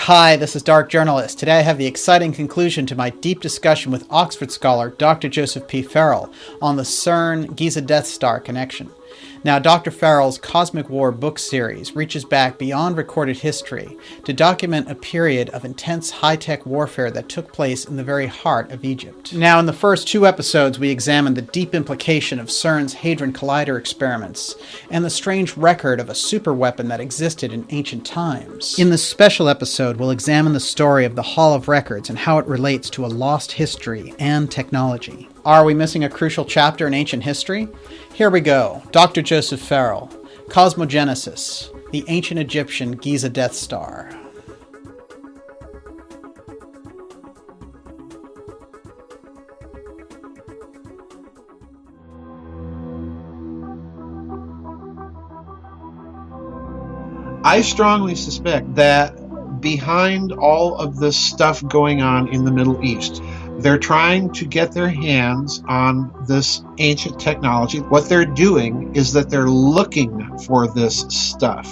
Hi, this is Dark Journalist. Today I have the exciting conclusion to my deep discussion with Oxford scholar Dr. Joseph P. Farrell on the CERN-Giza Death Star connection. Now, Dr. Farrell's Cosmic War book series reaches back beyond recorded history to document a period of intense high-tech warfare that took place in the very heart of Egypt. Now, in the first two episodes, we examined the deep implication of CERN's Hadron Collider experiments and the strange record of a superweapon that existed in ancient times. In this special episode, we'll examine the story of the Hall of Records and how it relates to a lost history and technology. Are we missing a crucial chapter in ancient history? Here we go. Dr. Joseph Farrell, Cosmogenesis, the ancient Egyptian Giza Death Star. I strongly suspect that behind all of this stuff going on in the Middle East, they're trying to get their hands on this ancient technology. What they're doing is that they're looking for this stuff.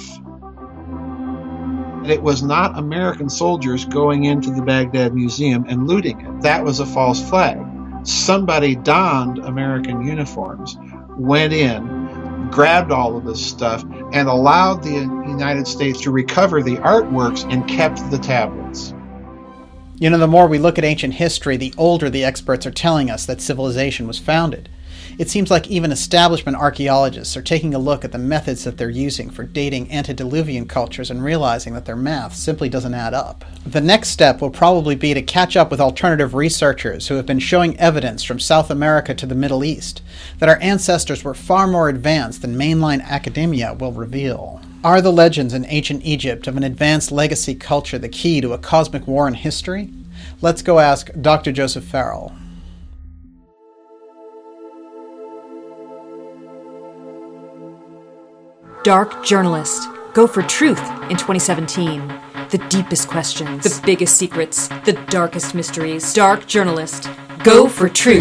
It was not American soldiers going into the Baghdad Museum and looting it. That was a false flag. Somebody donned American uniforms, went in, grabbed all of this stuff, and allowed the United States to recover the artworks and kept the tablets. You know, the more we look at ancient history, the older the experts are telling us that civilization was founded. It seems like even establishment archaeologists are taking a look at the methods that they're using for dating antediluvian cultures and realizing that their math simply doesn't add up. The next step will probably be to catch up with alternative researchers who have been showing evidence from South America to the Middle East that our ancestors were far more advanced than mainline academia will reveal. Are the legends in ancient Egypt of an advanced legacy culture the key to a cosmic war in history? Let's go ask Dr. Joseph Farrell. Dark Journalist. Go for truth in 2017. The deepest questions, the biggest secrets, the darkest mysteries. Dark Journalist. Go for truth.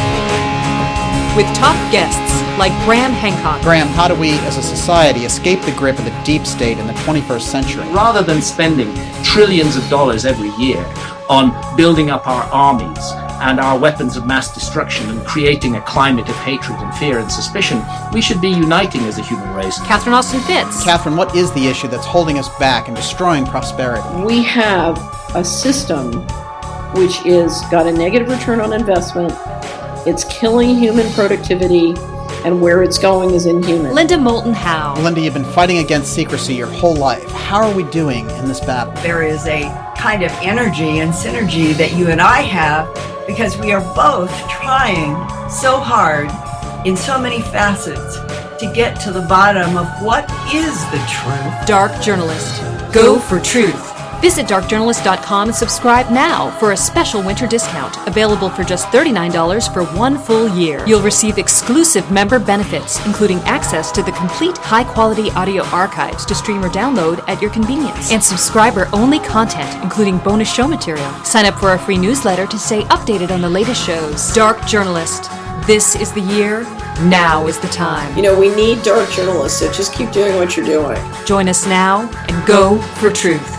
With top guests like Graham Hancock. Graham, how do we as a society escape the grip of the deep state in the 21st century? Rather than spending trillions of dollars every year on building up our armies and our weapons of mass destruction and creating a climate of hatred and fear and suspicion, we should be uniting as a human race. Catherine Austin Fitts. Catherine, what is the issue that's holding us back and destroying prosperity? We have a system which is got a negative return on investment. It's killing human productivity, and where it's going is inhuman. Linda Moulton Howe. Linda, you've been fighting against secrecy your whole life. How are we doing in this battle? There is a kind of energy and synergy that you and I have because we are both trying so hard in so many facets to get to the bottom of what is the truth. Dark Journalist. Go for truth. Visit darkjournalist.com and subscribe now for a special winter discount available for just $39 for 1 full year. You'll receive exclusive member benefits, including access to the complete high-quality audio archives to stream or download at your convenience, and subscriber-only content, including bonus show material. Sign up for our free newsletter to stay updated on the latest shows. Dark Journalist. This is the year. Now is the time. You know, we need dark journalists, so just keep doing what you're doing. Join us now and go for truth.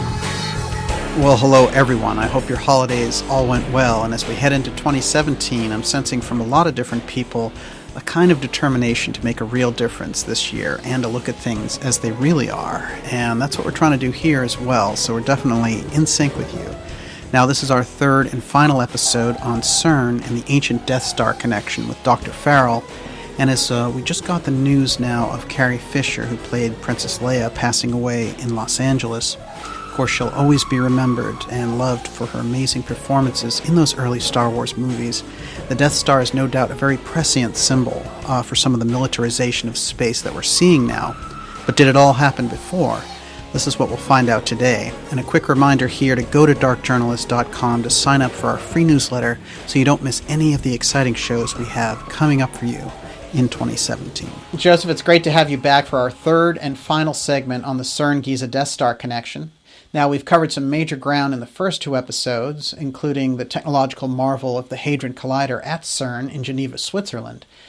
Well, hello everyone. I hope your holidays all went well, and as we head into 2017, I'm sensing from a lot of different people a kind of determination to make a real difference this year and to look at things as they really are, and that's what we're trying to do here as well, so we're definitely in sync with you. Now, this is our third and final episode on CERN and the ancient Death Star connection with Dr. Farrell, and as we just got the news now of Carrie Fisher, who played Princess Leia, passing away in Los Angeles. Of course, she'll always be remembered and loved for her amazing performances in those early Star Wars movies. The Death Star is no doubt a very prescient symbol for some of the militarization of space that we're seeing now. But did it all happen before? This is what we'll find out today. And a quick reminder here to go to darkjournalist.com to sign up for our free newsletter so you don't miss any of the exciting shows we have coming up for you in 2017. Joseph, it's great to have you back for our third and final segment on the CERN-Giza Death Star connection. Now, we've covered some major ground in the first two episodes, including the technological marvel of the Hadron Collider at CERN in Geneva, Switzerland.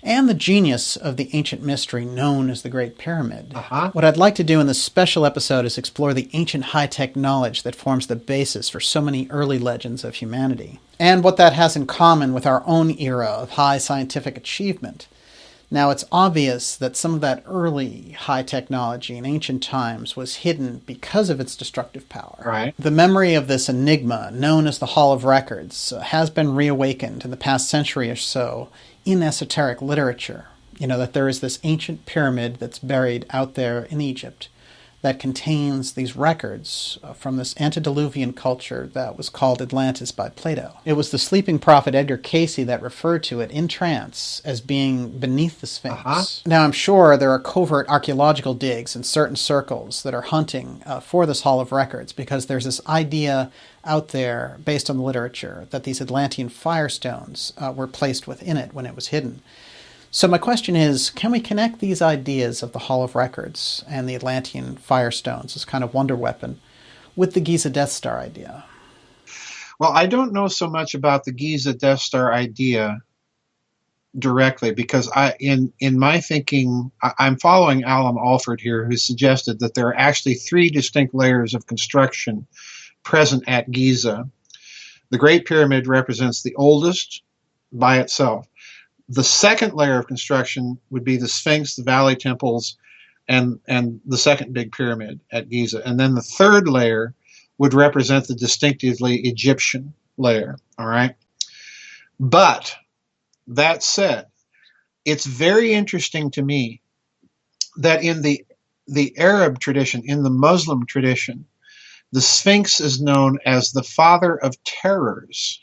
and the genius of the ancient mystery known as the Great Pyramid. Uh-huh. What I'd like to do in this special episode is explore the ancient high-tech knowledge that forms the basis for so many early legends of humanity, and what that has in common with our own era of high scientific achievement. Now, it's obvious that some of that early high technology in ancient times was hidden because of its destructive power. Right. The memory of this enigma, known as the Hall of Records, has been reawakened in the past century or so in esoteric literature. You know, that there is this ancient pyramid that's buried out there in Egypt that contains these records from this antediluvian culture that was called Atlantis by Plato. It was the sleeping prophet Edgar Cayce that referred to it in trance as being beneath the Sphinx. Uh-huh. Now, I'm sure there are covert archaeological digs in certain circles that are hunting for this Hall of Records, because there's this idea out there, based on the literature, that these Atlantean firestones were placed within it when it was hidden. So my question is, can we connect these ideas of the Hall of Records and the Atlantean Firestones, this kind of wonder weapon, with the Giza Death Star idea? Well, I don't know so much about the Giza Death Star idea directly, because in my thinking, I'm following Alan Alford here, who suggested that there are actually 3 distinct layers of construction present at Giza. The Great Pyramid represents the oldest by itself. The second layer of construction would be the Sphinx, the Valley Temples, and the second big pyramid at Giza. And then the third layer would represent the distinctively Egyptian layer, all right? But that said, it's very interesting to me that in the Arab tradition, in the Muslim tradition, the Sphinx is known as the father of terrors.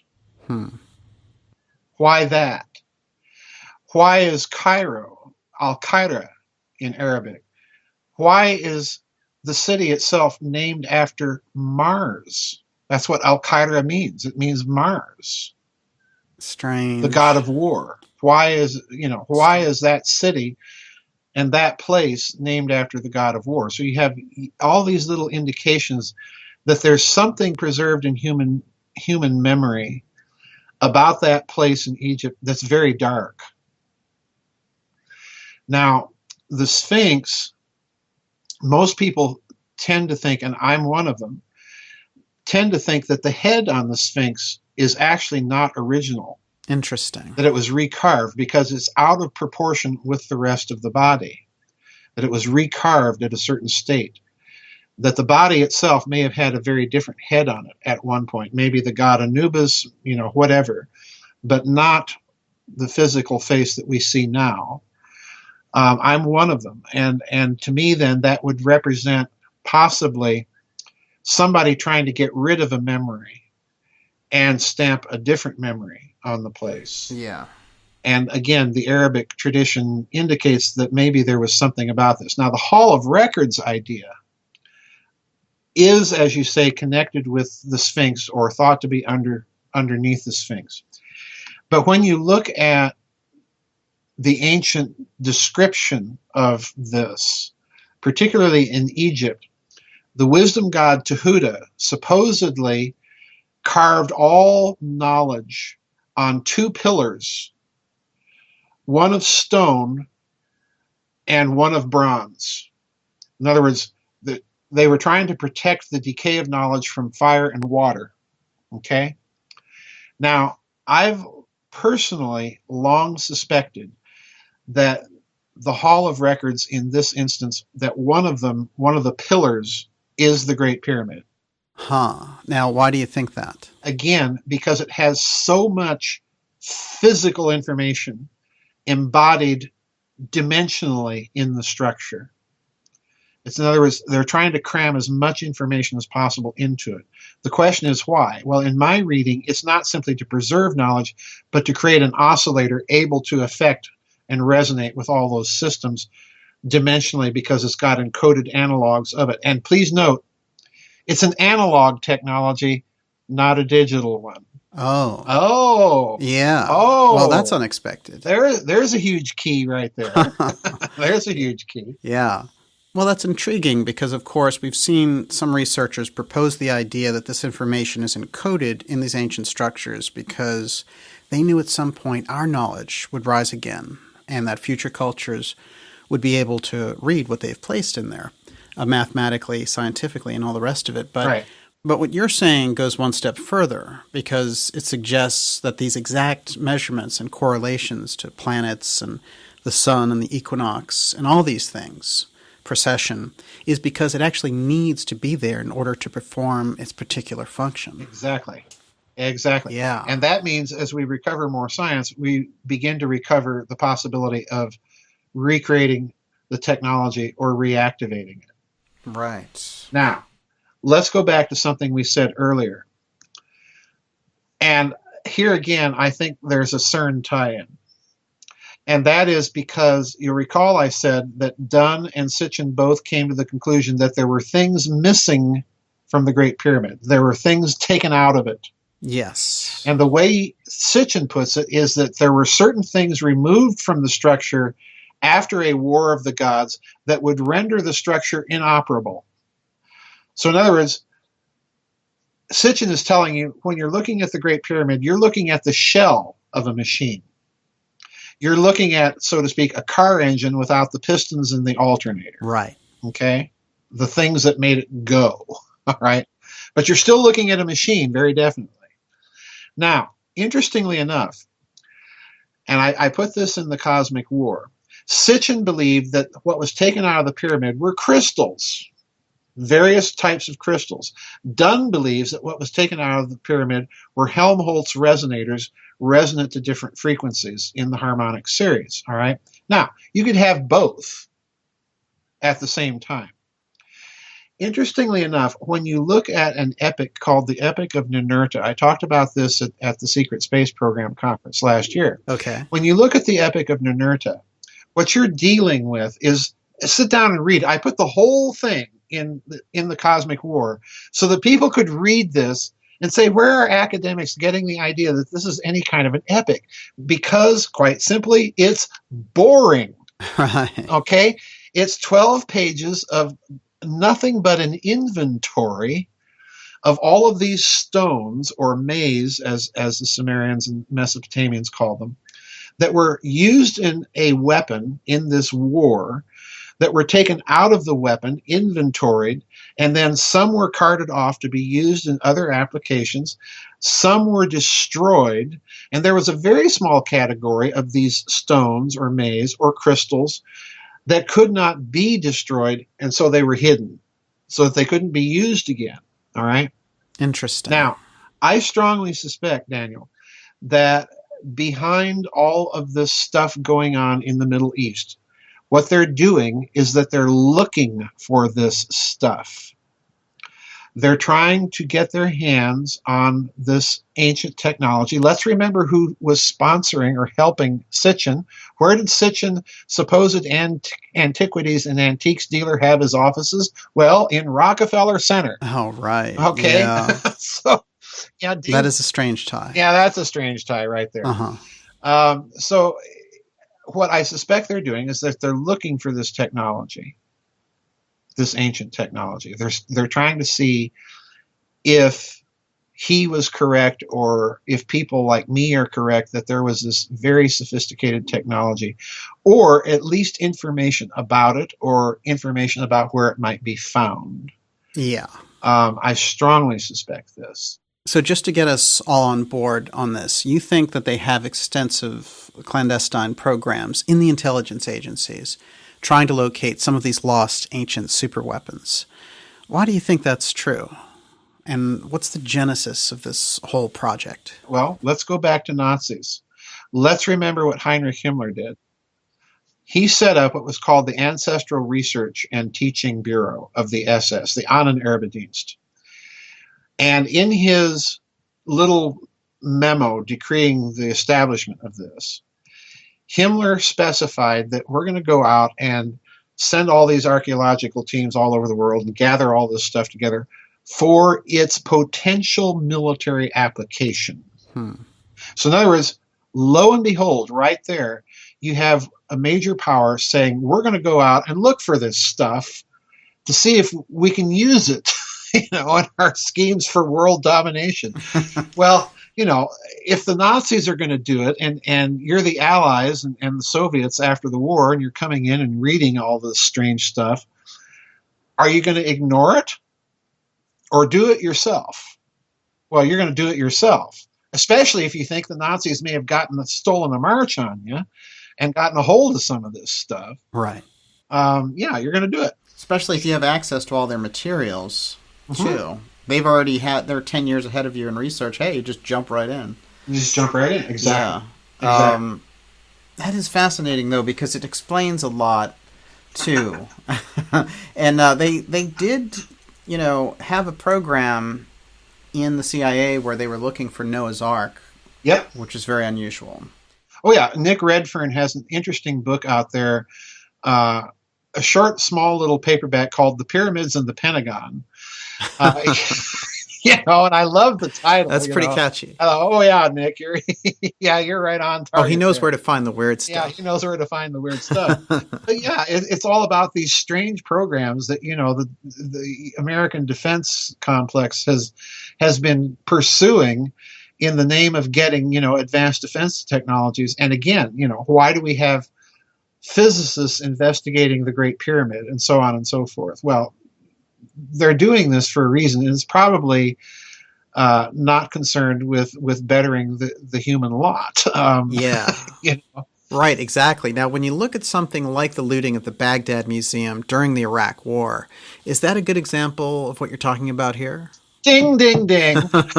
Why that? Why is Cairo Al-Qaeda in Arabic? Why is the city itself named after Mars? That's what Al-Qaeda means. It means Mars. Strange. The god of war. Why is that city and that place named after the god of war? So you have all these little indications that there's something preserved in human memory about that place in Egypt that's very dark. Now, the Sphinx, most people tend to think, and I'm one of them, tend to think that the head on the Sphinx is actually not original. Interesting. That it was recarved because it's out of proportion with the rest of the body. That it was recarved at a certain state. That the body itself may have had a very different head on it at one point. Maybe the god Anubis, whatever. But not the physical face that we see now. I'm one of them. And to me, then, that would represent possibly somebody trying to get rid of a memory and stamp a different memory on the place. Yeah. And again, the Arabic tradition indicates that maybe there was something about this. Now, the Hall of Records idea is, as you say, connected with the Sphinx, or thought to be underneath the Sphinx. But when you look at the ancient description of this, particularly in Egypt, the wisdom god Tehuta supposedly carved all knowledge on 2 pillars, one of stone and one of bronze. In other words, they were trying to protect the decay of knowledge from fire and water. Okay? Now, I've personally long suspected that the Hall of Records in this instance, that one of the pillars is the Great Pyramid. Now, why do you think that? Again, because it has so much physical information embodied dimensionally in the structure. In other words, they're trying to cram as much information as possible into it. The question is why? Well, in my reading, it's not simply to preserve knowledge, but to create an oscillator able to affect and resonate with all those systems dimensionally, because it's got encoded analogs of it. And please note, it's an analog technology, not a digital one. Oh. Yeah. Oh. Well, that's unexpected. There's a huge key right there. There's a huge key. Yeah. Well, that's intriguing because, of course, we've seen some researchers propose the idea that this information is encoded in these ancient structures because they knew at some point our knowledge would rise again. and that future cultures would be able to read what they've placed in there, mathematically, scientifically, and all the rest of it. But Right. But what you're saying goes one step further, because it suggests that these exact measurements and correlations to planets and the sun and the equinox and all these things, precession, is because it actually needs to be there in order to perform its particular function. Exactly. Yeah. And that means as we recover more science, we begin to recover the possibility of recreating the technology or reactivating it. Right. Now, let's go back to something we said earlier. And here again, I think there's a CERN tie-in. And that is because you'll recall I said that Dunn and Sitchin both came to the conclusion that there were things missing from the Great Pyramid. There were things taken out of it. Yes. And the way Sitchin puts it is that there were certain things removed from the structure after a war of the gods that would render the structure inoperable. So in other words, Sitchin is telling you when you're looking at the Great Pyramid, you're looking at the shell of a machine. You're looking at, so to speak, a car engine without the pistons and the alternator. Right. Okay? The things that made it go. All right? But you're still looking at a machine, very definitely. Now, interestingly enough, and I put this in the Cosmic War, Sitchin believed that what was taken out of the pyramid were crystals. Various types of crystals. Dunn believes that what was taken out of the pyramid were Helmholtz resonators resonant to different frequencies in the harmonic series. All right. Now, you could have both at the same time. Interestingly enough, when you look at an epic called the Epic of Ninurta, I talked about this at the Secret Space Program conference last year. Okay. When you look at the Epic of Ninurta, what you're dealing with is, sit down and read. I put the whole thing in the Cosmic War so that people could read this and say, where are academics getting the idea that this is any kind of an epic? Because, quite simply, it's boring. Right. Okay? It's 12 pages of nothing but an inventory of all of these stones, or maize, as the Sumerians and Mesopotamians call them, that were used in a weapon in this war, that were taken out of the weapon, inventoried, and then some were carted off to be used in other applications. Some were destroyed, and there was a very small category of these stones or maize or crystals that could not be destroyed, and so they were hidden, so that they couldn't be used again. All right? Interesting. Now, I strongly suspect, Daniel, that behind all of this stuff going on in the Middle East, what they're doing is that they're looking for this stuff. They're trying to get their hands on this ancient technology. Let's remember who was sponsoring or helping Sitchin. Where did Sitchin, supposed antiquities and antiques dealer, have his offices? Well, in Rockefeller Center. Oh, right. Okay. Yeah. So, yeah, That is a strange tie. Yeah, that's a strange tie right there. Uh-huh. So what I suspect they're doing is that they're looking for this technology, this ancient technology. They're trying to see if he was correct, or if people like me are correct, that there was this very sophisticated technology, or at least information about it, or information about where it might be found. Yeah. I strongly suspect this. So just to get us all on board on this, you think that they have extensive clandestine programs in the intelligence agencies trying to locate some of these lost ancient superweapons. Why do you think that's true? And what's the genesis of this whole project? Well, let's go back to Nazis. Let's remember what Heinrich Himmler did. He set up what was called the Ancestral Research and Teaching Bureau of the SS, the Ahnenerbendienst. And in his little memo decreeing the establishment of this, Himmler specified that we're going to go out and send all these archaeological teams all over the world and gather all this stuff together for its potential military application. So in other words, lo and behold, right there, you have a major power saying, we're going to go out and look for this stuff to see if we can use it, in our schemes for world domination. Well, you know, if the Nazis are going to do it, and you're the Allies and the Soviets after the war, and you're coming in and reading all this strange stuff, are you going to ignore it or do it yourself? Well, you're going to do it yourself, especially if you think the Nazis may have stolen a march on you and gotten a hold of some of this stuff. Right. Yeah, you're going to do it. Especially if you have access to all their materials, too. They've already they're 10 years ahead of you in research. Hey, you just jump right in. You just jump right in. Exactly. Yeah. Exactly. That is fascinating, though, because it explains a lot, too. And they did, have a program in the CIA where they were looking for Noah's Ark. Yep. Which is very unusual. Oh, yeah. Nick Redfern has an interesting book out there, a short, small little paperback called The Pyramids and the Pentagon. And I love the title. That's pretty catchy. Oh, yeah, Nick, you're right on target. Oh, he knows where to find the weird stuff. Yeah, he knows where to find the weird stuff. But yeah, it's all about these strange programs that, the American defense complex has been pursuing in the name of getting, advanced defense technologies. And again, why do we have physicists investigating the Great Pyramid and so on and so forth? Well, they're doing this for a reason, and it's probably not concerned with bettering the human lot. Right, exactly. Now, when you look at something like the looting at the Baghdad Museum during the Iraq War, is that a good example of what you're talking about here? Ding, ding, ding.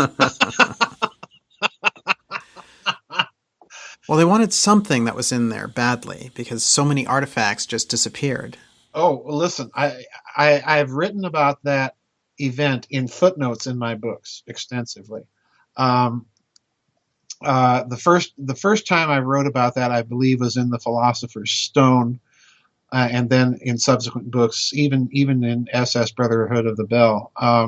Well, they wanted something that was in there badly because so many artifacts just disappeared. Oh, listen, I've written about that event in footnotes in my books extensively. The first time I wrote about that, I believe, was in The Philosopher's Stone, and then in subsequent books, even in SS Brotherhood of the Bell.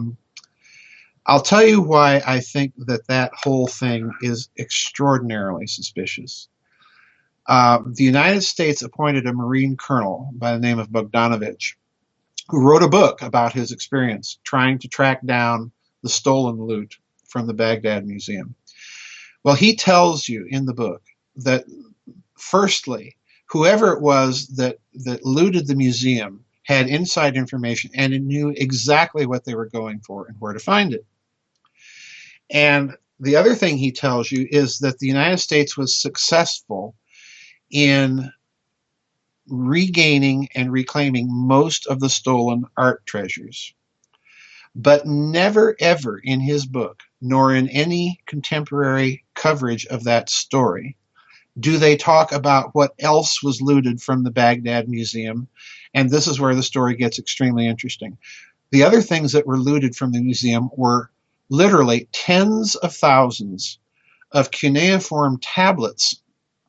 I'll tell you why I think that whole thing is extraordinarily suspicious. The United States appointed a Marine colonel by the name of Bogdanovich, who wrote a book about his experience trying to track down the stolen loot from the Baghdad Museum. Well, he tells you in the book that, firstly, whoever it was that looted the museum had inside information and it knew exactly what they were going for and where to find it. And the other thing he tells you is that the United States was successful in regaining and reclaiming most of the stolen art treasures. But never, ever in his book, nor in any contemporary coverage of that story, do they talk about what else was looted from the Baghdad Museum. And this is where the story gets extremely interesting. The other things that were looted from the museum were literally tens of thousands of cuneiform tablets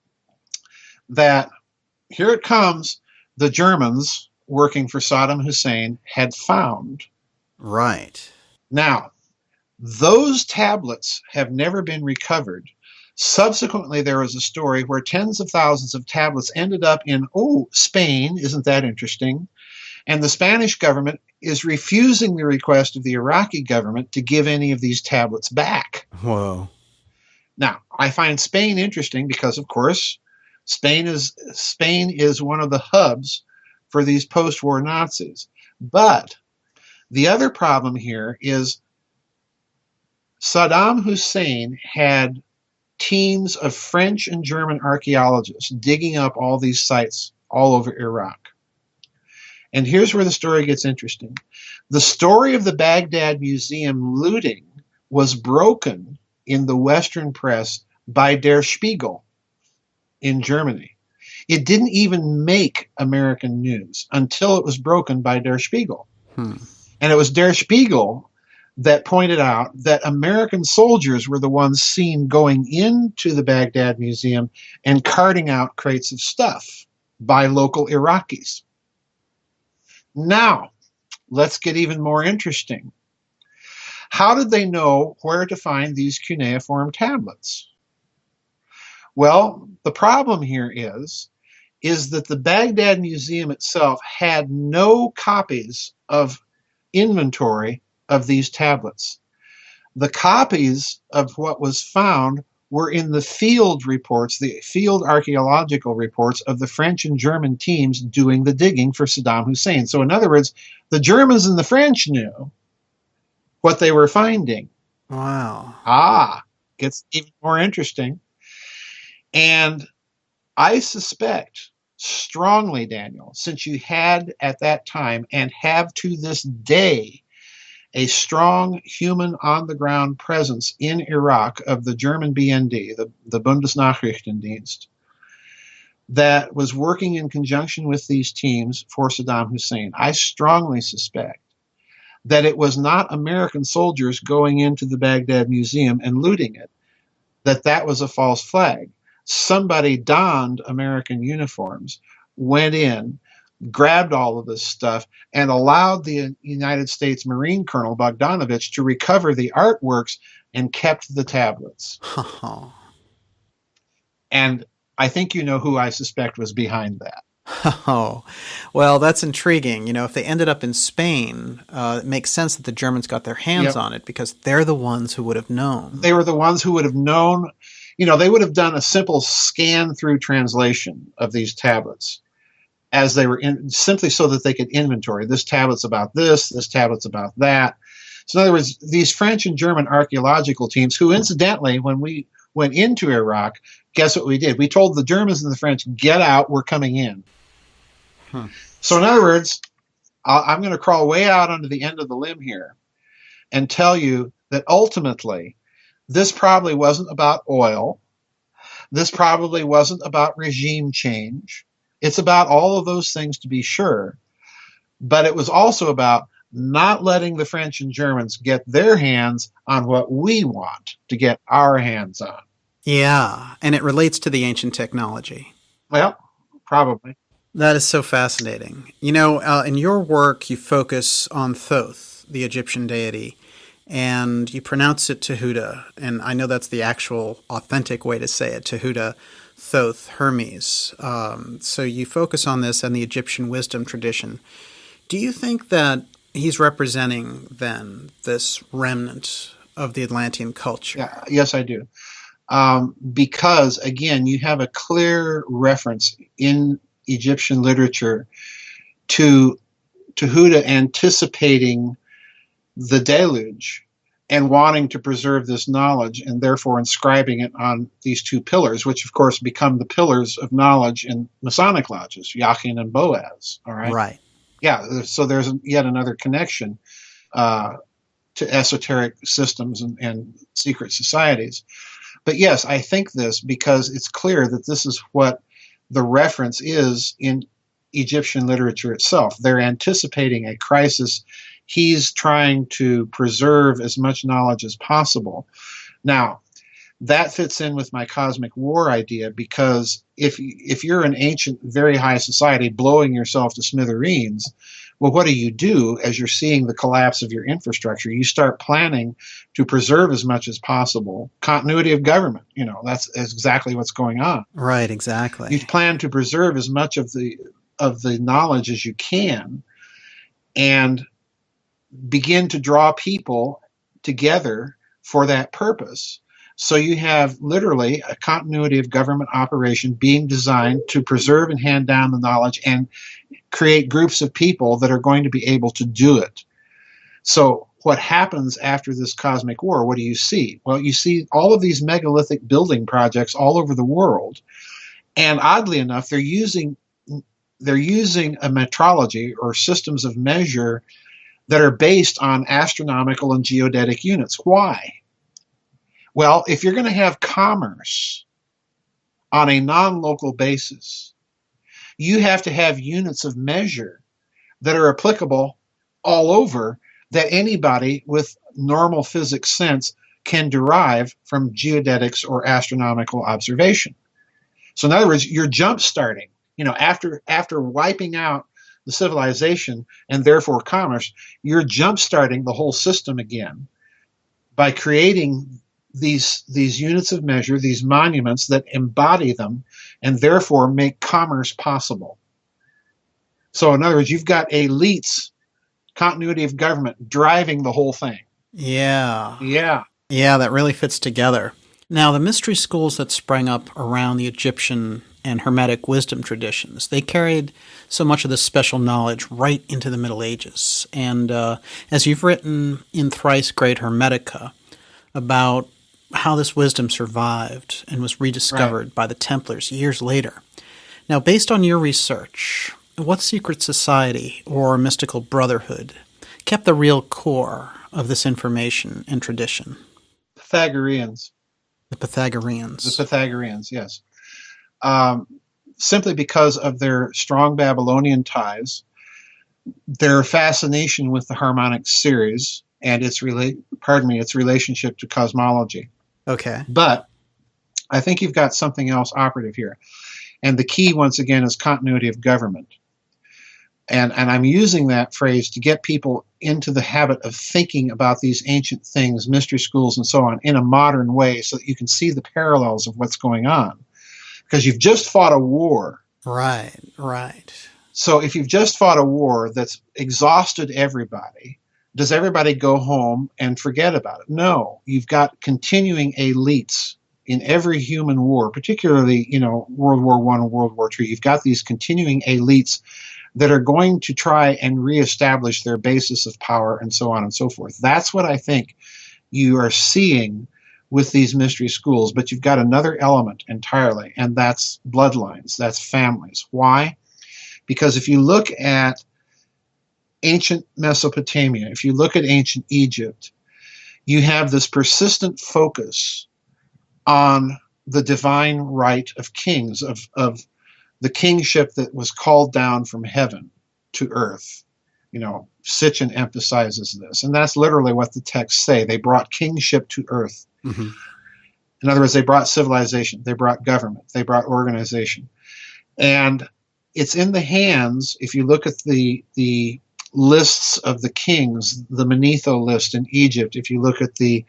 that, here it comes, the Germans working for Saddam Hussein had found. Right. Now, those tablets have never been recovered. Subsequently, there was a story where tens of thousands of tablets ended up in, Spain. Isn't that interesting? And the Spanish government is refusing the request of the Iraqi government to give any of these tablets back. Whoa. Now, I find Spain interesting because, of course, Spain is one of the hubs for these post-war Nazis. But the other problem here is Saddam Hussein had teams of French and German archaeologists digging up all these sites all over Iraq. And here's where the story gets interesting. The story of the Baghdad Museum looting was broken in the Western press by Der Spiegel in Germany. It didn't even make American news until it was broken by Der Spiegel. And it was Der Spiegel that pointed out that American soldiers were the ones seen going into the Baghdad Museum and carting out crates of stuff by local Iraqis. Now, let's get even more interesting. How did they know where to find these cuneiform tablets? Well, the problem here is that the Baghdad Museum itself had no copies of inventory of these tablets. The copies of what was found were in the field reports, the field archaeological reports of the French and German teams doing the digging for Saddam Hussein. So in other words, the Germans and the French knew what they were finding. Wow. Gets even more interesting. And I suspect strongly, Daniel, since you had at that time and have to this day a strong human on-the-ground presence in Iraq of the German BND, the Bundesnachrichtendienst, that was working in conjunction with these teams for Saddam Hussein, I strongly suspect that it was not American soldiers going into the Baghdad Museum and looting it, that was a false flag. Somebody donned American uniforms, went in, grabbed all of this stuff, and allowed the United States Marine Colonel Bogdanovich to recover the artworks and kept the tablets. And I think you know who I suspect was behind that. Oh, well, that's intriguing. If they ended up in Spain, it makes sense that the Germans got their hands on it because they're the ones who would have known. They were the ones who would have known. They would have done a simple scan through translation of these tablets as they were in, simply so that they could inventory. This tablet's about this tablet's about that. So in other words, these French and German archaeological teams, who incidentally, when we went into Iraq, guess what we did? We told the Germans and the French, get out, we're coming in. So in other words, I'm going to crawl way out onto the end of the limb here and tell you that ultimately, this probably wasn't about oil. This probably wasn't about regime change. It's about all of those things, to be sure. But it was also about not letting the French and Germans get their hands on what we want to get our hands on. Yeah, and it relates to the ancient technology. Well, probably. That is so fascinating. In your work, you focus on Thoth, the Egyptian deity, and you pronounce it Tehuda, and I know that's the actual authentic way to say it, Tehuda, Thoth, Hermes. So you focus on this and the Egyptian wisdom tradition. Do you think that he's representing, then, this remnant of the Atlantean culture? Yeah, yes, I do. Because, again, you have a clear reference in Egyptian literature to Tehuda anticipating the deluge and wanting to preserve this knowledge and therefore inscribing it on these two pillars, which of course become the pillars of knowledge in Masonic lodges, Yachin and Boaz. All right. Right. Yeah. So there's yet another connection to esoteric systems and secret societies. But yes, I think this because it's clear that this is what the reference is in Egyptian literature itself. They're anticipating a crisis. He's trying to preserve as much knowledge as possible. Now, that fits in with my cosmic war idea because if you're an ancient, very high society blowing yourself to smithereens, well, what do as you're seeing the collapse of your infrastructure? You start planning to preserve as much as possible. Continuity of government, that's exactly what's going on. Right, exactly. You plan to preserve as much of the knowledge as you can and begin to draw people together for that purpose. So you have literally a continuity of government operation being designed to preserve and hand down the knowledge and create groups of people that are going to be able to do it. So what happens after this cosmic war? What do you see? Well, you see all of these megalithic building projects all over the world. And oddly enough, they're using a metrology or systems of measure that are based on astronomical and geodetic units. Why? Well, if you're going to have commerce on a non-local basis, you have to have units of measure that are applicable all over that anybody with normal physics sense can derive from geodetics or astronomical observation. So in other words, you're jump starting, after wiping out the civilization and therefore commerce, you're jump starting the whole system again by creating these units of measure, these monuments that embody them and therefore make commerce possible. So in other words, you've got elites, continuity of government driving the whole thing. Yeah. Yeah. Yeah, that really fits together. Now, the mystery schools that sprang up around the Egyptian and Hermetic wisdom traditions, they carried so much of this special knowledge right into the Middle Ages. And as you've written in Thrice Great Hermetica about how this wisdom survived and was rediscovered by the Templars years later. Now, based on your research, what secret society or mystical brotherhood kept the real core of this information and tradition? Pythagoreans. The Pythagoreans. The Pythagoreans, yes. Simply because of their strong Babylonian ties, their fascination with the harmonic series, and its relationship to cosmology. Okay. But I think you've got something else operative here. And the key, once again, is continuity of government. And I'm using that phrase to get people into the habit of thinking about these ancient things, mystery schools and so on, in a modern way so that you can see the parallels of what's going on. Because you've just fought a war. Right, right. So if you've just fought a war that's exhausted everybody, does everybody go home and forget about it? No. You've got continuing elites in every human war, particularly, World War I and World War II. You've got these continuing elites that are going to try and reestablish their basis of power and so on and so forth. That's what I think you are seeing with these mystery schools. But you've got another element entirely, and that's bloodlines, that's families. Why? Because if you look at ancient Mesopotamia, if you look at ancient Egypt, you have this persistent focus on the divine right of kings, of the kingship that was called down from heaven to earth. Sitchin emphasizes this, and that's literally what the texts say. They brought kingship to earth. Mm-hmm. In other words, they brought civilization, they brought government, they brought organization. And it's in the hands, if you look at the lists of the kings, the Manetho list in Egypt, if you look at the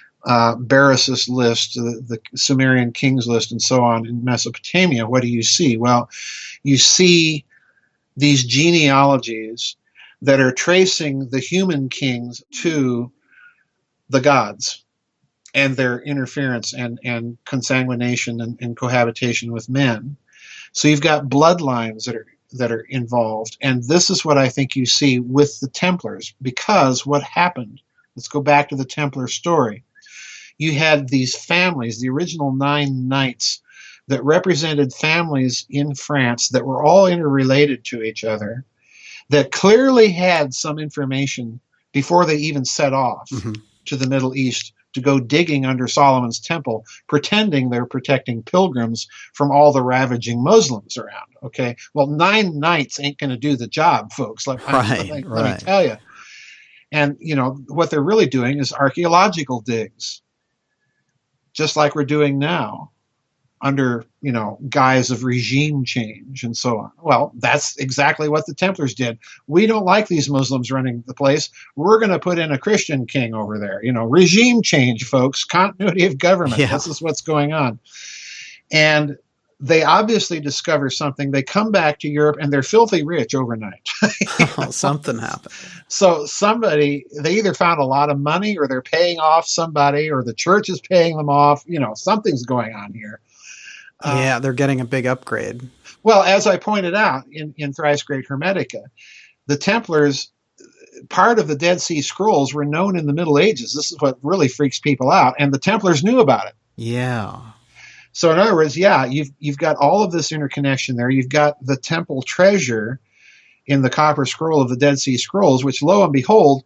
Berossus list, the Sumerian kings list, and so on in Mesopotamia, what do you see? Well, you see these genealogies that are tracing the human kings to the gods and their interference and consanguination and cohabitation with men. So you've got bloodlines that are involved. And this is what I think you see with the Templars, because what happened, let's go back to the Templar story. You had these families, the original 9 knights, that represented families in France that were all interrelated to each other, that clearly had some information before they even set off to the Middle East to go digging under Solomon's temple, pretending they're protecting pilgrims from all the ravaging Muslims around. Okay, well, 9 knights ain't going to do the job, folks. Let me tell you. And, what they're really doing is archaeological digs, just like we're doing now, under, guise of regime change and so on. Well, that's exactly what the Templars did. We don't like these Muslims running the place. We're going to put in a Christian king over there. Regime change, folks, continuity of government. Yeah. This is what's going on. And they obviously discover something. They come back to Europe and they're filthy rich overnight. Something happened. So they either found a lot of money, or they're paying off somebody, or the church is paying them off. Something's going on here. Yeah, they're getting a big upgrade. Well, as I pointed out in Thrice Great Hermetica, the Templars, part of the Dead Sea Scrolls, were known in the Middle Ages. This is what really freaks people out, and the Templars knew about it. Yeah. So in other words, you've got all of this interconnection there. You've got the temple treasure in the Copper Scroll of the Dead Sea Scrolls, which, lo and behold,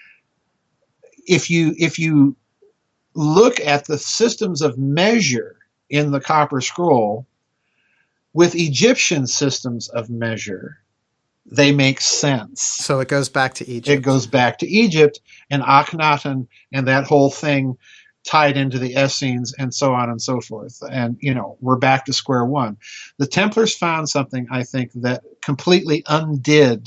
if you look at the systems of measure in the Copper Scroll with Egyptian systems of measure, they make sense. So it goes back to Egypt. It goes back to Egypt and Akhenaten and that whole thing tied into the Essenes and so on and so forth. And, we're back to square one. The Templars found something, I think, that completely undid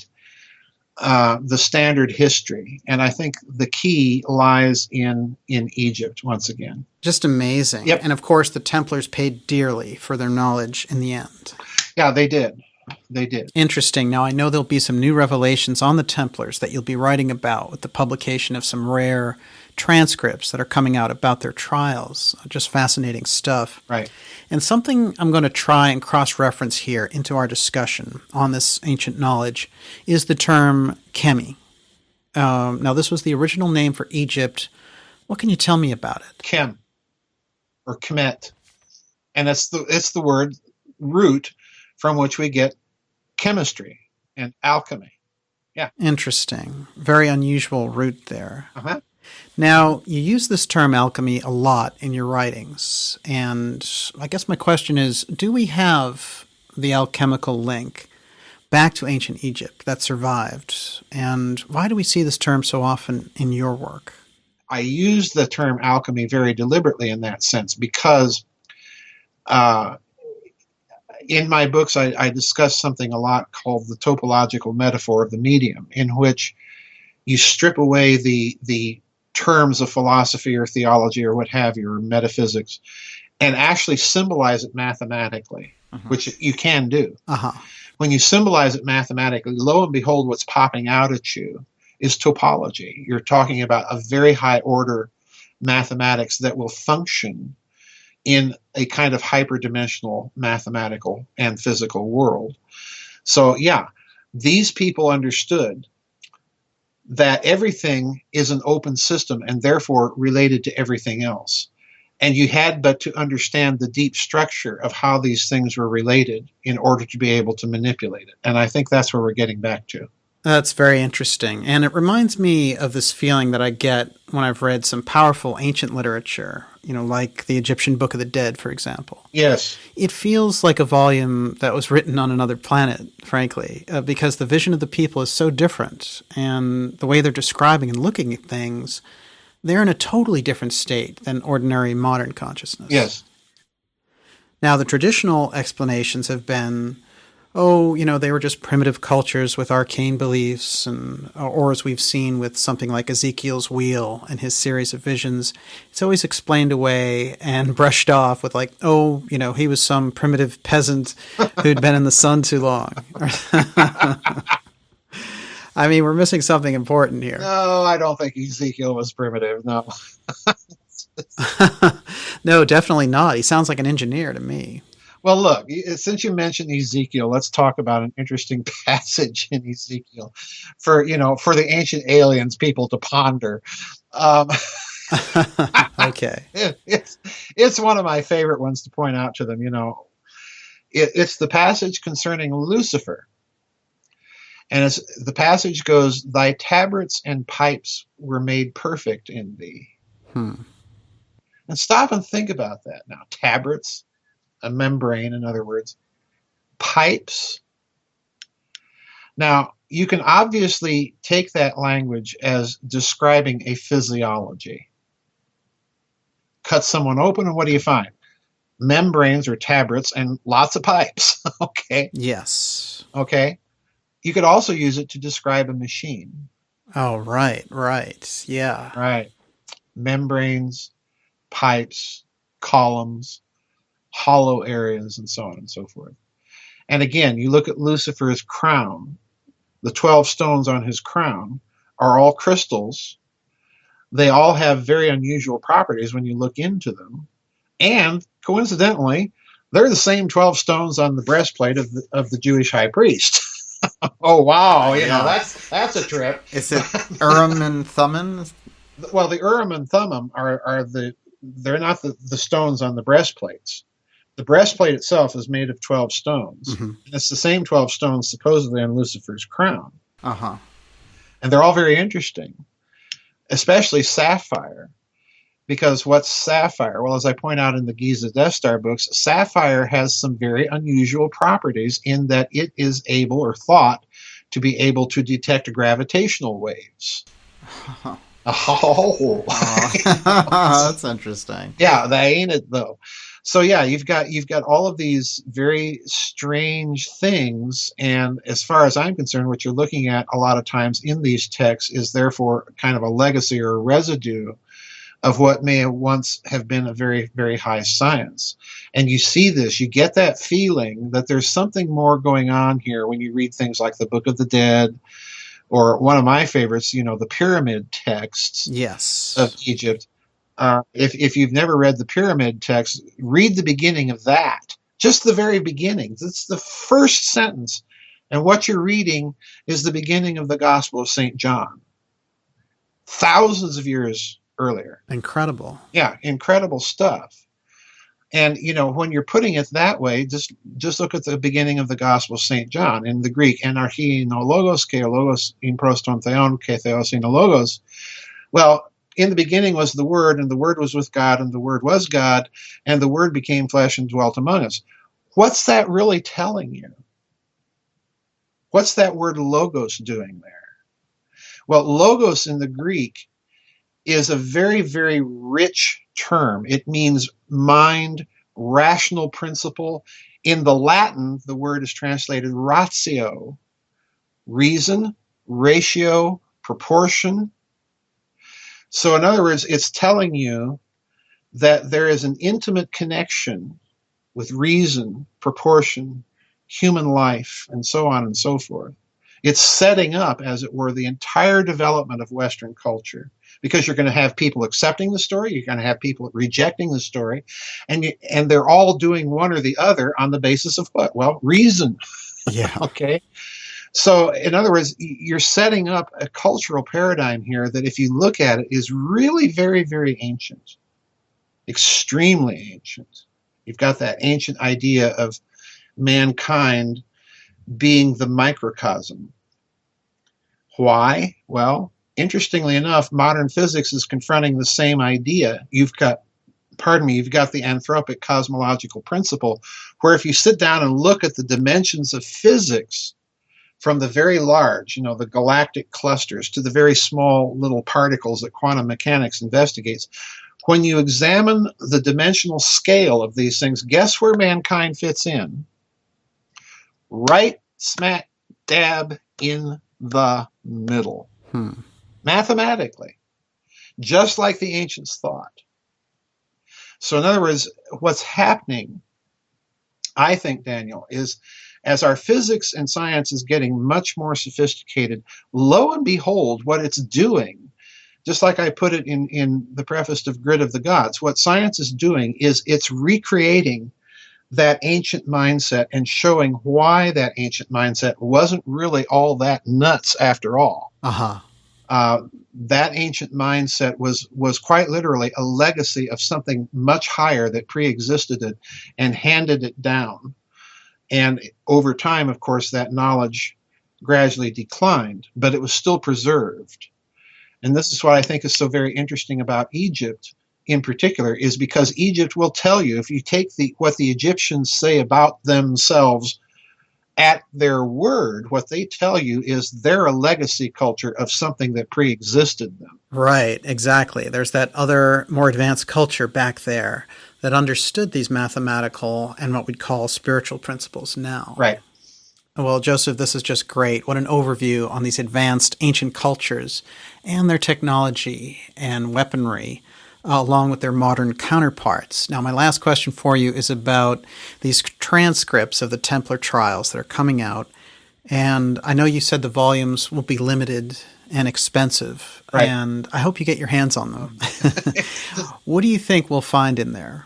the standard history. And I think the key lies in Egypt once again. Just amazing. Yep. And of course, the Templars paid dearly for their knowledge in the end. Yeah, they did. they did. Interesting. Now, I know there'll be some new revelations on the Templars that you'll be writing about with the publication of some rare transcripts that are coming out about their trials. Just fascinating stuff. Right. And something I'm going to try and cross-reference here into our discussion on this ancient knowledge is the term Kemi. Now, this was the original name for Egypt. What can you tell me about it? Chem, or Kemet. And it's the word root from which we get chemistry and alchemy. Yeah. Interesting. Very unusual root there. Uh-huh. Now, you use this term alchemy a lot in your writings, and I guess my question is, do we have the alchemical link back to ancient Egypt that survived, and why do we see this term so often in your work? I use the term alchemy very deliberately in that sense because in my books I discuss something a lot called the topological metaphor of the medium, in which you strip away the terms of philosophy or theology or what have you, or metaphysics, and actually symbolize it mathematically, which you can do. When you symbolize it mathematically, lo and behold, what's popping out at you is topology. You're talking about a very high order mathematics that will function in a kind of hyperdimensional mathematical and physical world. So yeah, these people understood that everything is an open system and therefore related to everything else. And you had but to understand the deep structure of how these things were related in order to be able to manipulate it. And I think that's where we're getting back to. That's very interesting. And it reminds me of this feeling that I get when I've read some powerful ancient literature, like the Egyptian Book of the Dead, for example. Yes. It feels like a volume that was written on another planet, frankly, because the vision of the people is so different. And the way they're describing and looking at things, they're in a totally different state than ordinary modern consciousness. Yes. Now, the traditional explanations have been, they were just primitive cultures with arcane beliefs, or as we've seen with something like Ezekiel's wheel and his series of visions, it's always explained away and brushed off with he was some primitive peasant who'd been in the sun too long. I mean, we're missing something important here. No, I don't think Ezekiel was primitive, no. No, definitely not. He sounds like an engineer to me. Well, look, since you mentioned Ezekiel, let's talk about an interesting passage in Ezekiel for the ancient aliens people to ponder. Okay. It's one of my favorite ones to point out to them. It's the passage concerning Lucifer. And the passage goes, "Thy tabrets and pipes were made perfect in thee." And stop and think about that now. Tabrets, a membrane, in other words. Pipes. Now, you can obviously take that language as describing a physiology. Cut someone open, and what do you find? Membranes or tabrets and lots of pipes. Okay. Yes. Okay. You could also use it to describe a machine. Oh, right. Yeah. Right. Membranes, pipes, columns, hollow areas, and so on and so forth. And again, you look at Lucifer's crown. The 12 stones on his crown are all crystals. They all have very unusual properties when you look into them. And coincidentally, they're the same 12 stones on the breastplate of the Jewish high priest. Oh, wow. That's a trip. Is it Urim and Thummim? Well, the Urim and Thummim they're not the stones on the breastplates. The breastplate itself is made of 12 stones. Mm-hmm. And it's the same 12 stones supposedly on Lucifer's crown. Uh-huh. And they're all very interesting, especially sapphire. Because what's sapphire? Well, as I point out in the Giza Death Star books, sapphire has some very unusual properties in that it is able, or thought to be able, to detect gravitational waves. Oh, that's interesting. Yeah, that ain't it though. So yeah, you've got all of these very strange things, and as far as I'm concerned, what you're looking at a lot of times in these texts is therefore kind of a legacy or a residue of what may once have been a very, very high science. And you see this, you get that feeling that there's something more going on here when you read things like the Book of the Dead, or one of my favorites, the pyramid texts of Egypt. If you've never read the pyramid text, read the beginning of that. Just the very beginning. It's the first sentence. And what you're reading is the beginning of the Gospel of St. John. Thousands of years earlier. Incredible. Yeah, incredible stuff. And, when you're putting it that way, just look at the beginning of the Gospel of St. John in the Greek, enarchi no logos, ke o logos in proston theon, ke theos in o logos. Well, in the beginning was the Word, and the Word was with God, and the Word was God, and the Word became flesh and dwelt among us. What's that really telling you? What's that word logos doing there? Well, logos in the Greek is a very, very rich term. It means mind, rational principle. In the Latin, the word is translated ratio, reason, ratio, proportion. So in other words, it's telling you that there is an intimate connection with reason, proportion, human life, and so on and so forth. It's setting up, as it were, the entire development of Western culture, because you're going to have people accepting the story, you're going to have people rejecting the story, and they're all doing one or the other on the basis of what? Well, reason. Yeah. Okay. So, in other words, you're setting up a cultural paradigm here that, if you look at it, is really very, very ancient, extremely ancient. You've got that ancient idea of mankind being the microcosm. Why? Well, interestingly enough, modern physics is confronting the same idea. You've got the anthropic cosmological principle, where if you sit down and look at the dimensions of physics, from the very large, the galactic clusters, to the very small little particles that quantum mechanics investigates, when you examine the dimensional scale of these things, guess where mankind fits in? Right smack dab in the middle. Mathematically. Just like the ancients thought. So in other words, what's happening, I think, Daniel, is as our physics and science is getting much more sophisticated, lo and behold, what it's doing, just like I put it in the preface of Grid of the Gods, what science is doing is it's recreating that ancient mindset and showing why that ancient mindset wasn't really all that nuts after all. That ancient mindset was quite literally a legacy of something much higher that pre-existed it and handed it down. And over time, of course, that knowledge gradually declined, but it was still preserved. And this is what I think is so very interesting about Egypt in particular, is because Egypt will tell you, if you take what the Egyptians say about themselves at their word, what they tell you is they're a legacy culture of something that pre-existed them. Right, exactly. There's that other, more advanced culture back there that understood these mathematical and what we'd call spiritual principles now. Right. Well, Joseph, this is just great. What an overview on these advanced ancient cultures and their technology and weaponry, along with their modern counterparts. Now, my last question for you is about these transcripts of the Templar trials that are coming out. And I know you said the volumes will be limited and expensive, right, and I hope you get your hands on them. What do you think we'll find in there?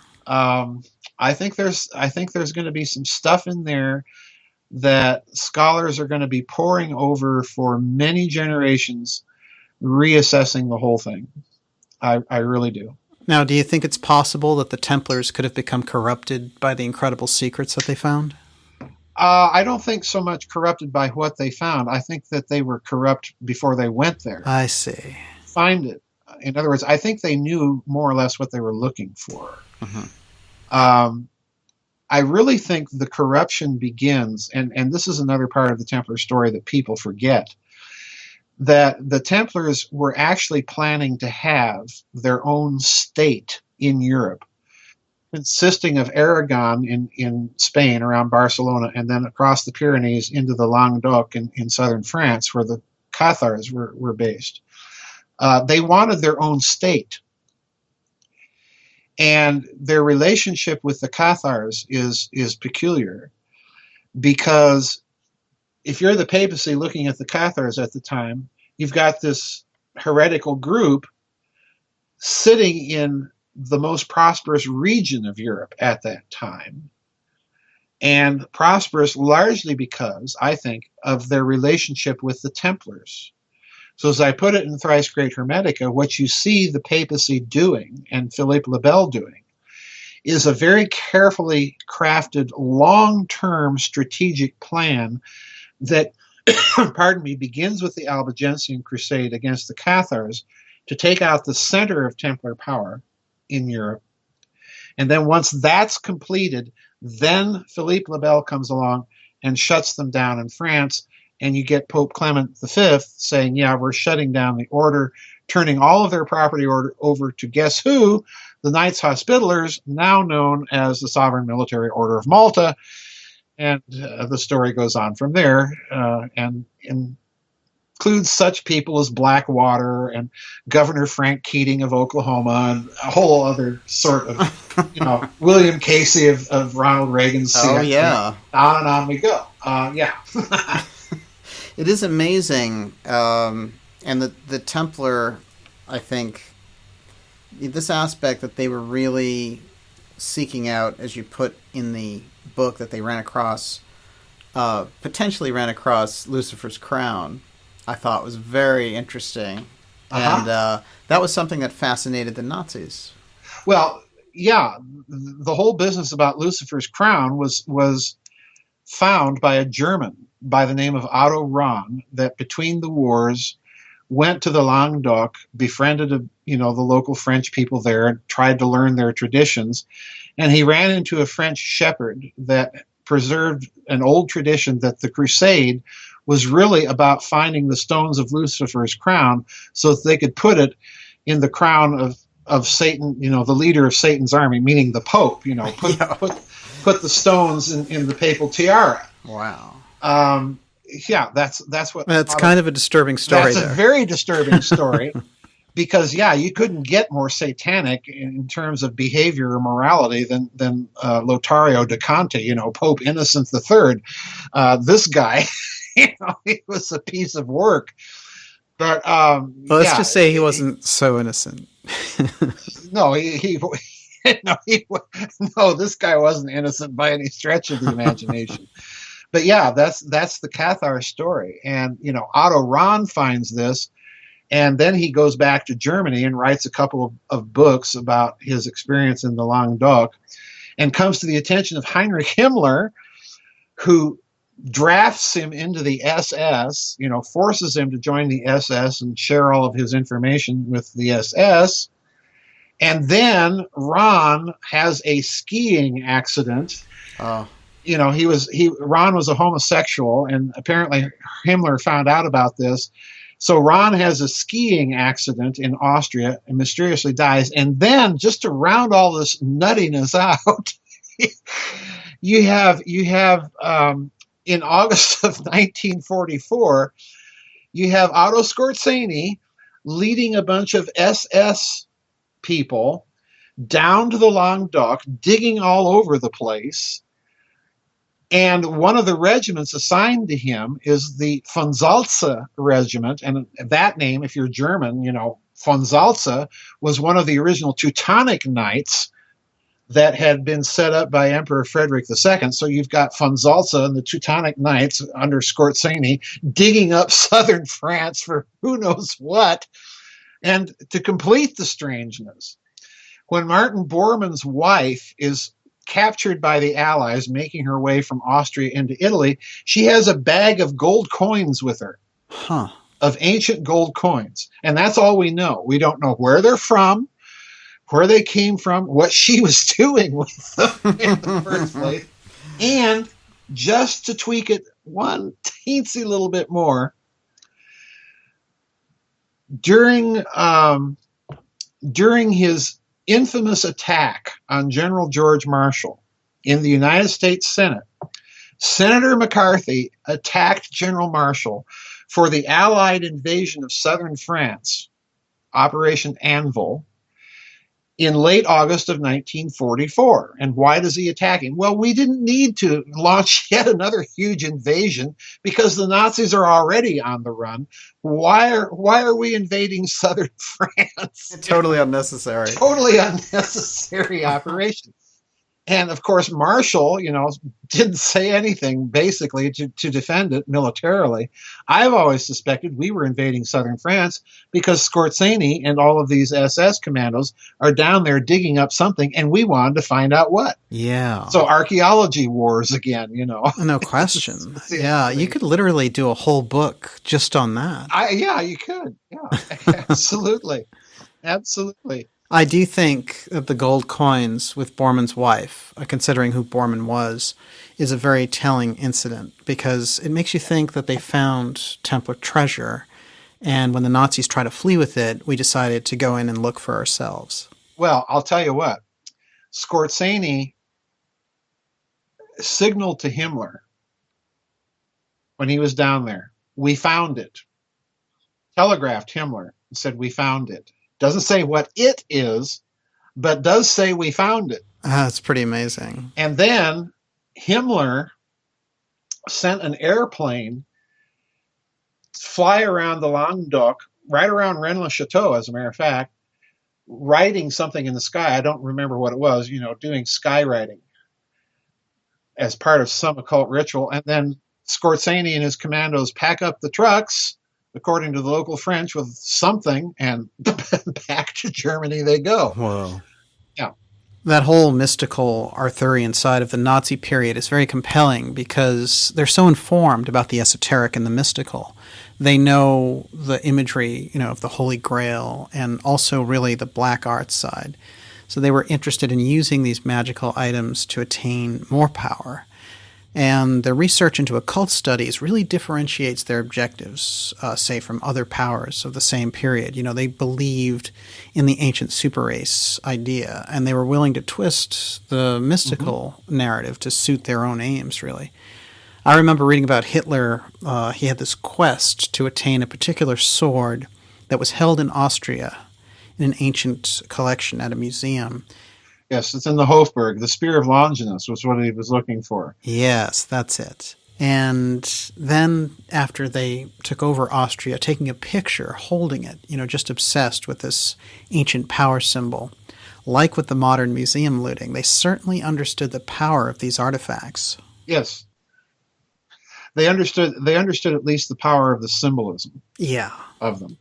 I think there's going to be some stuff in there that scholars are going to be poring over for many generations, reassessing the whole thing. I really do. Now, do you think it's possible that the Templars could have become corrupted by the incredible secrets that they found? I don't think so much corrupted by what they found. I think that they were corrupt before they went there. I see. Find it. In other words, I think they knew more or less what they were looking for. I really think the corruption begins, and this is another part of the Templar story that people forget, that the Templars were actually planning to have their own state in Europe, consisting of Aragon in Spain around Barcelona, and then across the Pyrenees into the Languedoc in southern France, where the Cathars were based. They wanted their own state. And their relationship with the Cathars is peculiar, because if you're the papacy looking at the Cathars at the time, you've got this heretical group sitting in the most prosperous region of Europe at that time, and prosperous largely because, I think, of their relationship with the Templars. So as I put it in Thrice Great Hermetica, what you see the papacy doing, and Philippe le Bel doing, is a very carefully crafted long-term strategic plan that, pardon me, begins with the Albigensian Crusade against the Cathars to take out the center of Templar power in Europe. And then once that's completed, then Philippe le Bel comes along and shuts them down in France, and you get Pope Clement V saying, yeah, we're shutting down the order, turning all of their property over to guess who? The Knights Hospitallers, now known as the Sovereign Military Order of Malta. And the story goes on from there, and includes such people as Blackwater and Governor Frank Keating of Oklahoma, and a whole other sort of, William Casey of Ronald Reagan's CIA. Oh, yeah. On and on we go. Yeah. It is amazing. And the Templar, I think, this aspect that they were really seeking out, as you put in the book, that they potentially ran across Lucifer's crown, I thought was very interesting. And that was something that fascinated the Nazis. Well, yeah, the whole business about Lucifer's crown was found by a German by the name of Otto Rahn, that between the wars went to the Languedoc, befriended the local French people there, and tried to learn their traditions. And he ran into a French shepherd that preserved an old tradition that the crusade was really about finding the stones of Lucifer's crown so that they could put it in the crown of Satan, the leader of Satan's army, meaning the Pope, put the stones in the papal tiara. Wow. That's what. That's kind of a disturbing story. That's a very disturbing story, because you couldn't get more satanic in terms of behavior or morality than Lothario de Conte, Pope Innocent III. This guy, he was a piece of work. But let's just say he wasn't so innocent. No, no, this guy wasn't innocent by any stretch of the imagination. But yeah, that's the Cathar story. And, Otto Rahn finds this, and then he goes back to Germany and writes a couple of books about his experience in the Languedoc, and comes to the attention of Heinrich Himmler, who drafts him into the SS, forces him to join the SS and share all of his information with the SS. And then Rahn has a skiing accident. Oh. Rahn was a homosexual, and apparently Himmler found out about this. So Rahn has a skiing accident in Austria and mysteriously dies. And then, just to round all this nuttiness out, you have in August of 1944, you have Otto Skorzeny leading a bunch of SS people down to the Languedoc, digging all over the place. And one of the regiments assigned to him is the von Salza regiment. And that name, if you're German, von Salza was one of the original Teutonic Knights that had been set up by Emperor Frederick II. So you've got von Salza and the Teutonic Knights under Skorzeny digging up southern France for who knows what. And to complete the strangeness, when Martin Bormann's wife is captured by the Allies, making her way from Austria into Italy, she has a bag of gold coins with her, of ancient gold coins. And that's all we know. We don't know where they're from, where they came from, what she was doing with them in the first place. And just to tweak it one teensy little bit more, during his infamous attack on General George Marshall in the United States Senate, Senator McCarthy attacked General Marshall for the Allied invasion of southern France, Operation Anvil, in late August of 1944. And why does he attack him? Well, we didn't need to launch yet another huge invasion because the Nazis are already on the run. Why are we invading southern France? Totally unnecessary. Totally unnecessary operation. And of course, Marshall, didn't say anything basically to defend it militarily. I've always suspected we were invading southern France because Skorzeny and all of these SS commandos are down there digging up something, and we wanted to find out what. Yeah. So archaeology wars again, No question. Yeah, you could literally do a whole book just on that. Yeah, you could. Yeah, absolutely. Absolutely. I do think that the gold coins with Bormann's wife, considering who Bormann was, is a very telling incident because it makes you think that they found Templar treasure, and when the Nazis try to flee with it, we decided to go in and look for ourselves. Well, I'll tell you what. Skorzeny signaled to Himmler when he was down there, "We found it." Telegraphed Himmler and said, "We found it." Doesn't say what it is, but does say we found it. That's pretty amazing. And then Himmler sent an airplane fly around the Languedoc, right around Rennes-le-Château, as a matter of fact, writing something in the sky. I don't remember what it was, doing skywriting as part of some occult ritual. And then Skorzeny and his commandos pack up the trucks, according to the local French, with something, and back to Germany they go. Whoa. Yeah. That whole mystical Arthurian side of the Nazi period is very compelling because they're so informed about the esoteric and the mystical. They know the imagery, of the Holy Grail and also really the black arts side. So they were interested in using these magical items to attain more power. And their research into occult studies really differentiates their objectives, say, from other powers of the same period. They believed in the ancient super race idea, and they were willing to twist the mystical narrative to suit their own aims, really. I remember reading about Hitler. He had this quest to attain a particular sword that was held in Austria in an ancient collection at a museum. Yes, it's in the Hofburg. The Spear of Longinus was what he was looking for. Yes, that's it. And then after they took over Austria, taking a picture, holding it, just obsessed with this ancient power symbol. Like with the modern museum looting, they certainly understood the power of these artifacts. Yes. They understood at least the power of the symbolism of them.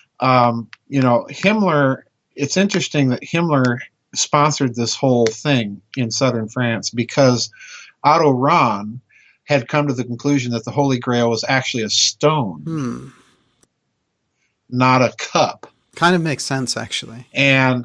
Himmler, it's interesting that Himmler sponsored this whole thing in southern France because Otto Rahn had come to the conclusion that the Holy Grail was actually a stone, not a cup. Kind of makes sense, actually. And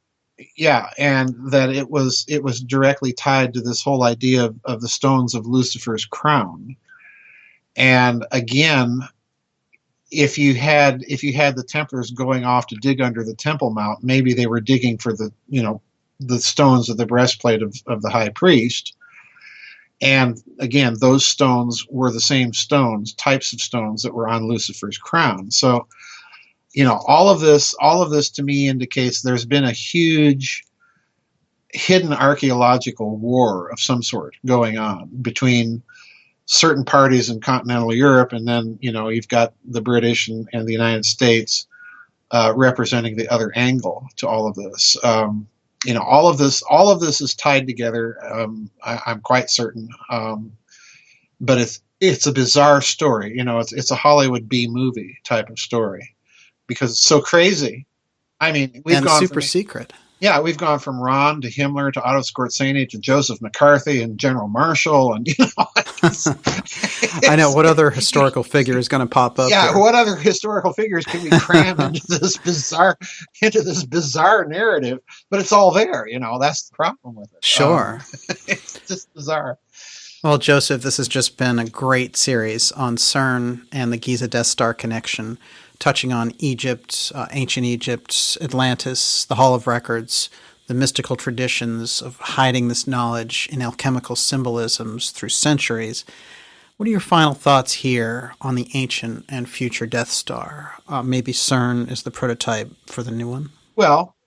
that it was directly tied to this whole idea of the stones of Lucifer's crown. And again, if you had the Templars going off to dig under the Temple Mount, maybe they were digging for the stones of the breastplate of the high priest. And again, those stones were the same types of stones that were on Lucifer's crown. So, all of this to me indicates there's been a huge hidden archaeological war of some sort going on between certain parties in continental Europe, and then you've got the British and the United States representing the other angle to all of this. All of this is tied together. I'm quite certain, but it's a bizarre story. It's a Hollywood B movie type of story because it's so crazy. I mean, we've gone super secret. Yeah, we've gone from Rahn to Himmler to Otto Skorzeny to Joseph McCarthy and General Marshall, and I know what other historical figure is going to pop up. Yeah, here? What other historical figures can we cram into this bizarre narrative? But it's all there. That's the problem with it. Sure, it's just bizarre. Well, Joseph, this has just been a great series on CERN and the Giza Death Star connection, touching on Egypt, ancient Egypt, Atlantis, the Hall of Records, the mystical traditions of hiding this knowledge in alchemical symbolisms through centuries. What are your final thoughts here on the ancient and future Death Star? Maybe CERN is the prototype for the new one? Well,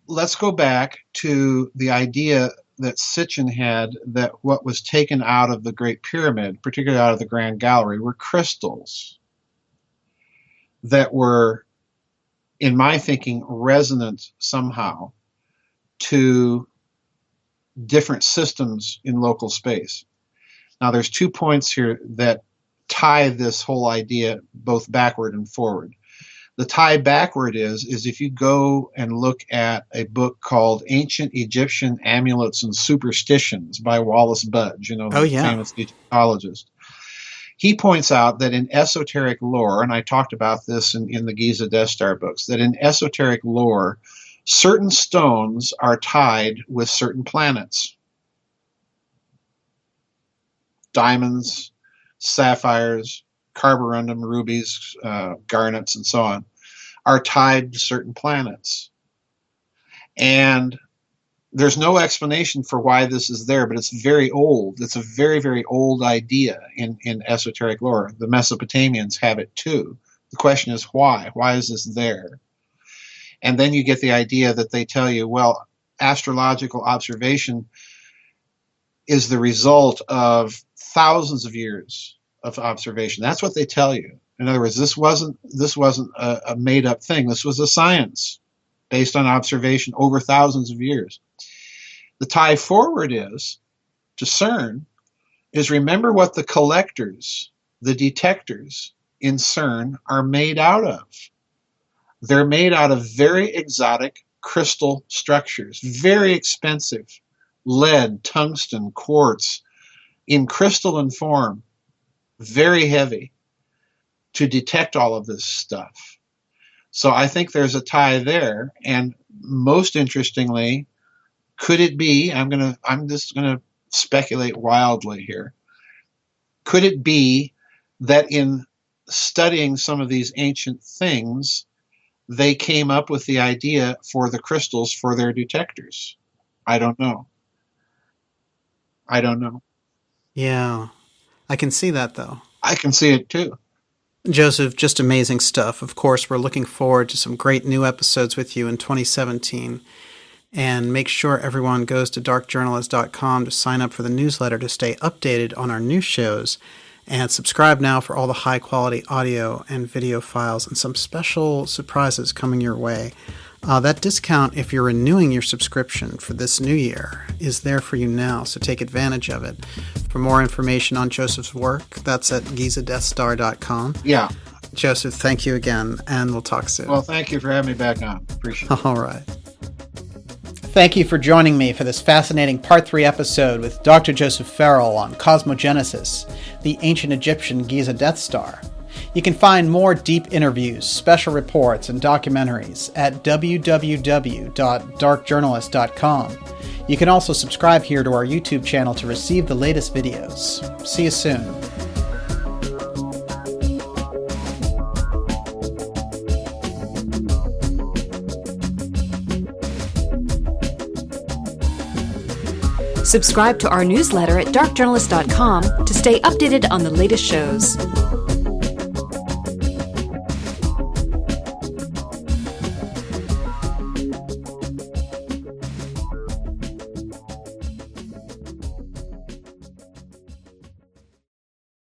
let's go back to the idea that Sitchin had that what was taken out of the Great Pyramid, particularly out of the Grand Gallery, were crystals that were, in my thinking, resonant somehow to different systems in local space. Now, there's 2 points here that tie this whole idea both backward and forward. The tie backward is if you go and look at a book called Ancient Egyptian Amulets and Superstitions by Wallace Budge, the famous Egyptologist. He points out that in esoteric lore, and I talked about this in the Giza Death Star books, that in esoteric lore, certain stones are tied with certain planets. Diamonds, sapphires, carborundum, rubies, garnets, and so on, are tied to certain planets. And there's no explanation for why this is there, but it's very old. It's a very, very old idea in esoteric lore. The Mesopotamians have it too. The question is why? Why is this there? And then you get the idea that they tell you, well, astrological observation is the result of thousands of years of observation. That's what they tell you. In other words, this wasn't a made-up thing. This was a science based on observation over thousands of years. The tie forward is, to CERN, is remember what the collectors, the detectors in CERN are made out of. They're made out of very exotic crystal structures, very expensive, lead, tungsten, quartz, in crystalline form, very heavy, to detect all of this stuff. So I think there's a tie there. And most interestingly, could it be, I'm just gonna speculate wildly here, could it be that in studying some of these ancient things, they came up with the idea for the crystals for their detectors? I don't know. Yeah, I can see that, though. I can see it, too. Joseph, just amazing stuff. Of course, we're looking forward to some great new episodes with you in 2017. And make sure everyone goes to darkjournalist.com to sign up for the newsletter to stay updated on our new shows. And subscribe now for all the high-quality audio and video files and some special surprises coming your way. That discount, if you're renewing your subscription for this new year, is there for you now, so take advantage of it. For more information on Joseph's work, that's at gizadeathstar.com. Yeah. Joseph, thank you again, and we'll talk soon. Well, thank you for having me back on. Appreciate it. All right. Thank you for joining me for this fascinating Part 3 episode with Dr. Joseph Farrell on cosmogenesis, the ancient Egyptian Giza Death Star. You can find more deep interviews, special reports, and documentaries at www.darkjournalist.com. You can also subscribe here to our YouTube channel to receive the latest videos. See you soon. Subscribe to our newsletter at darkjournalist.com to stay updated on the latest shows.